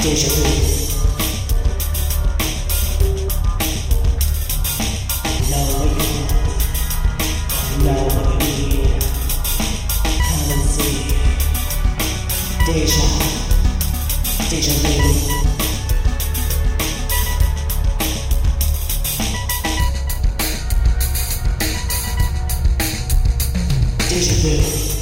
Deja vu. Know what you want. Know what you need. Come and see. Deja. Deja vu. Deja vu.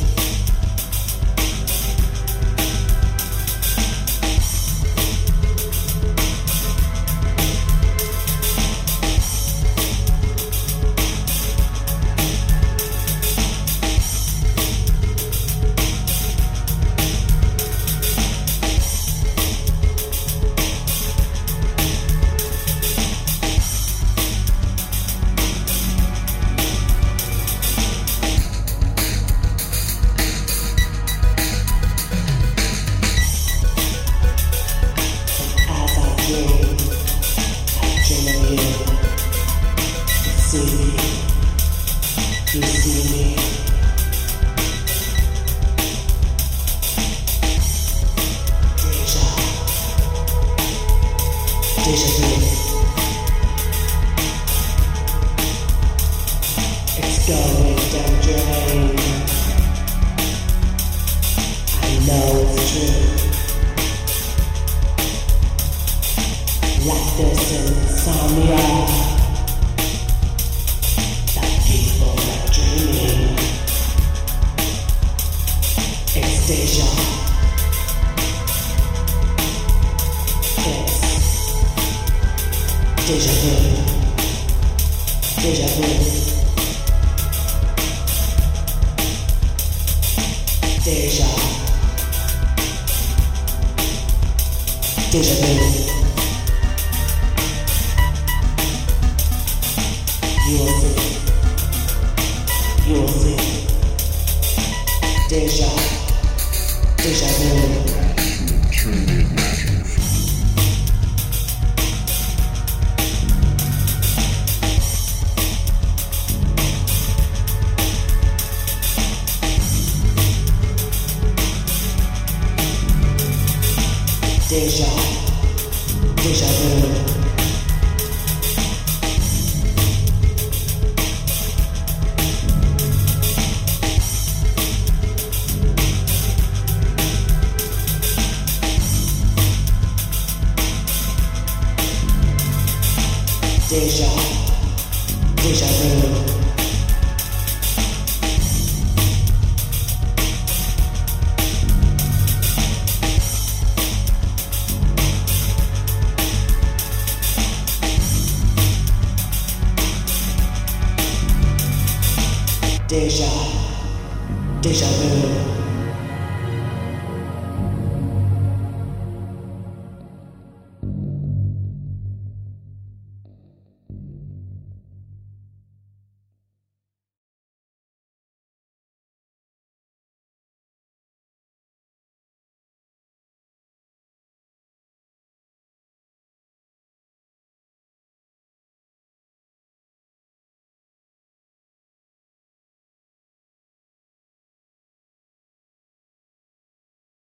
You see me. Deja. Deja vu. It's going down drain. I know it's true. Like this insomnia. It's deja. It's deja vu. Deja vu. Deja. Deja vu. You will see. You will see. Deja. Deja vu. Deja. Deja vu. Deja, deja vu. Deja, deja vu.